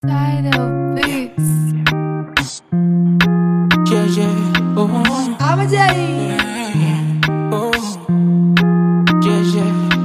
Tidal Beats. Yeah, yeah, oh, I'm a J. oh, yeah, yeah,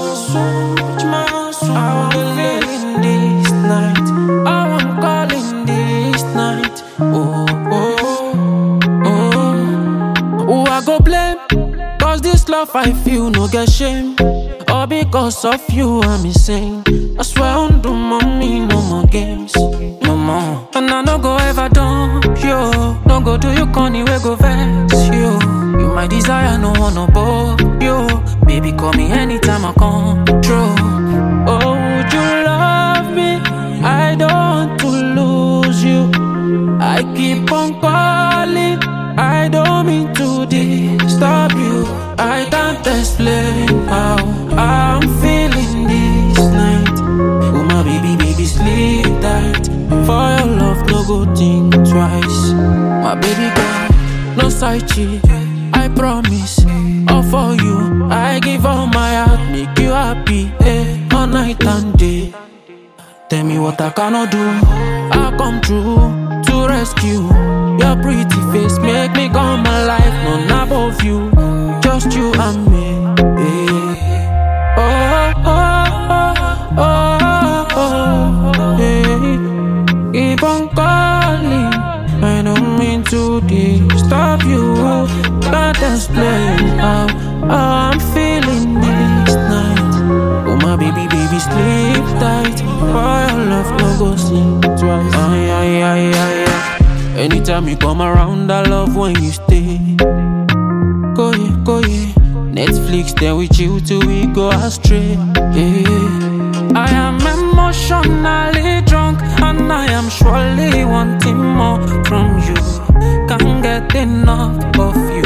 I wanna live in this night. I wanna call in this night. Oh, oh, oh, oh, I go blame. Cause this love I feel no get shame. All because of you I'm insane. I swear on do mommy, no more games. No more. And I no go ever dump you. No go do you corny, we go vex you. You my desire, no one above you. Baby, call me anytime I come through. Oh, would you love me? I don't want to lose you. I keep on calling. I don't mean to disturb you. I can't explain how I'm feeling this night. Oh my baby, baby, sleep tight. For your love, no go think twice. My baby girl, no side chick. I promise, all for you. I give all my heart, make you happy, eh, all night and day. Tell me what I cannot do. I'll come through to rescue your pretty face. Make me come alive, none above you. Just you and me. Yeah. Oh, oh, oh, oh, oh, yeah. Keep on calling. I don't mean to disturb you. Can't explain how I'm feeling this night. Oh my baby, baby, sleep tight. For your love, no go sing twice. Ay, ay, ay, ay, ay. Anytime you come around, I love when you stay. Go yeah, go yeah. Netflix, then we chill till we go astray. Yeah. I am emotionally drunk, and I am surely wanting more from you. Can't get enough of you.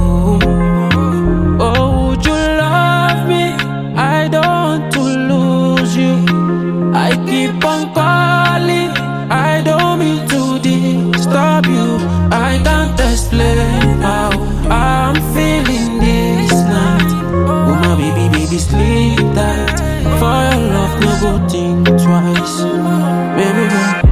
Oh, would you love me? I don't want to lose you. I keep on calling. I don't mean to disturb you. I can't explain how I'm feeling this night. Oh my baby, baby, sleep tight. For your love, no go think twice. Baby girl.